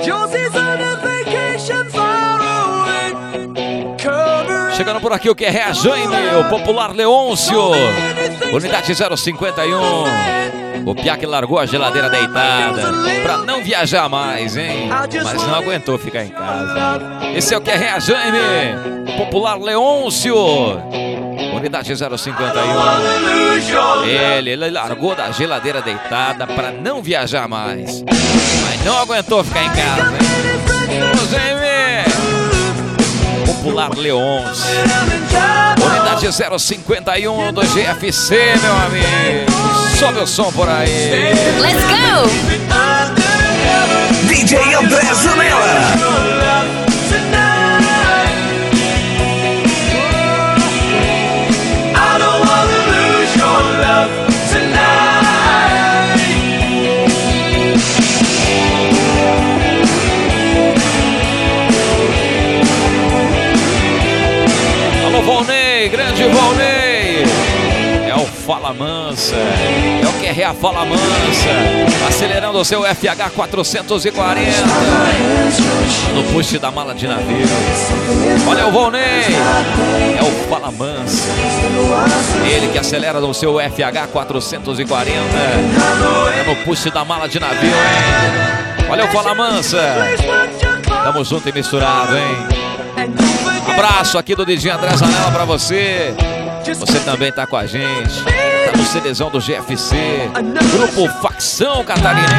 Chegando por aqui o que é a Jaime, o popular Leôncio, unidade 051. O Piá que largou a geladeira deitada pra não viajar mais, hein? Mas não aguentou ficar em casa. Esse é o que é a Jaime, popular Leôncio, unidade 051. Ele largou da geladeira deitada pra não viajar mais, mas não aguentou ficar em casa, hein? Jaime, popular Leôncio, unidade 051 do GFC, meu amigo. Sobe o som por aí. Let's go! DJ André Zanella. Alô, Volney, grande Volney. É o Fala Mansa, é o que é a Fala Mansa, acelerando o seu FH 440 no push da mala de navio. Olha o Volney, é o Fala Mansa, ele que acelera no seu FH 440 no push da mala de navio, hein? Olha o Fala Mansa, tamo junto e misturado, hein? Abraço aqui do DJ André Zanella pra você. Você também tá com a gente. Tá no CDzão do GFC, Grupo Facção Catarinense.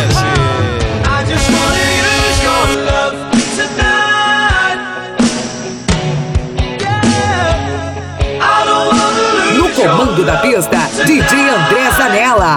No comando da pista, DJ André Zanella.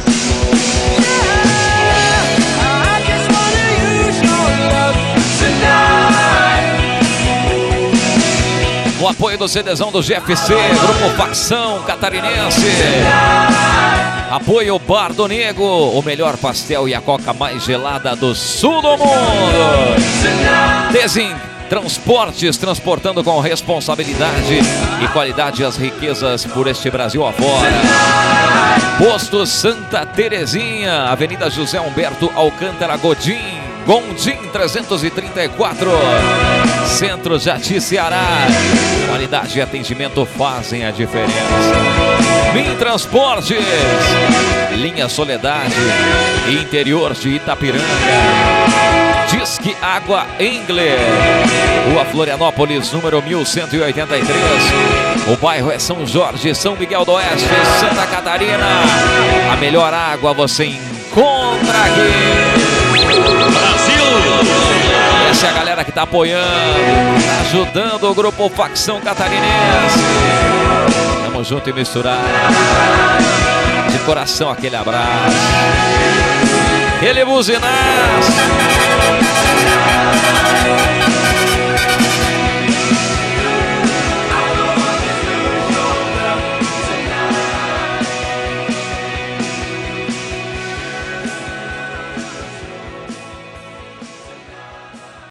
O apoio do CDzão do GFC, Grupo Facção Catarinense. Apoio Bar do Nego, o melhor pastel e a coca mais gelada do sul do mundo. Desim Transportes, transportando com responsabilidade e qualidade as riquezas por este Brasil afora. Posto Santa Terezinha, Avenida José Humberto Alcântara Gondim 334, Centro Jati, Ceará. Qualidade e atendimento fazem a diferença. Min Transportes, Linha Soledade, interior de Itapiranga. Disque Água Engler, Rua Florianópolis, número 1183. O bairro é São Jorge, São Miguel do Oeste, Santa Catarina. A melhor água você encontra aqui. Brasil! Essa é a galera que tá apoiando, tá ajudando o Grupo Facção Catarinense. Tamo junto e misturado. De coração aquele abraço. Ele buzinaço.